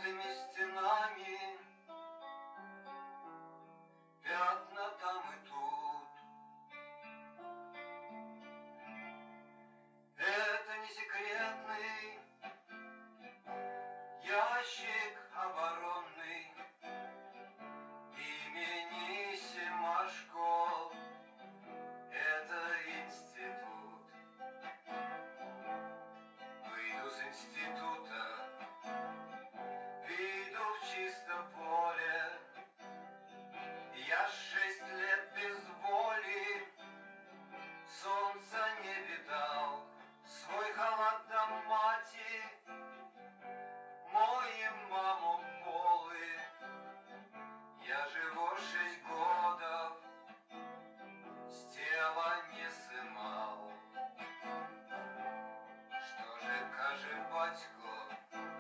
желтыми стенами, пятна там и тут. Это не секретный ящик оборонный имени Семашко. Это институт. Выйду с института, выйду в чисто поле. Я 6 лет без воли, солнца не видал. Свой халат до мати, моим маму полы. Я живу 6 годов, с тела не сымал. Що же каже батько,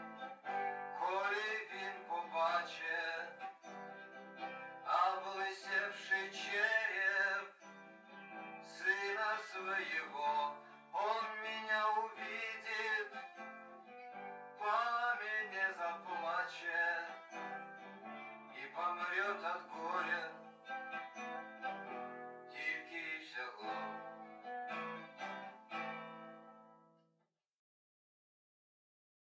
коли він побаче облысевший череп сына своего, он меня увидит, по мне заплачет и помрет от горя.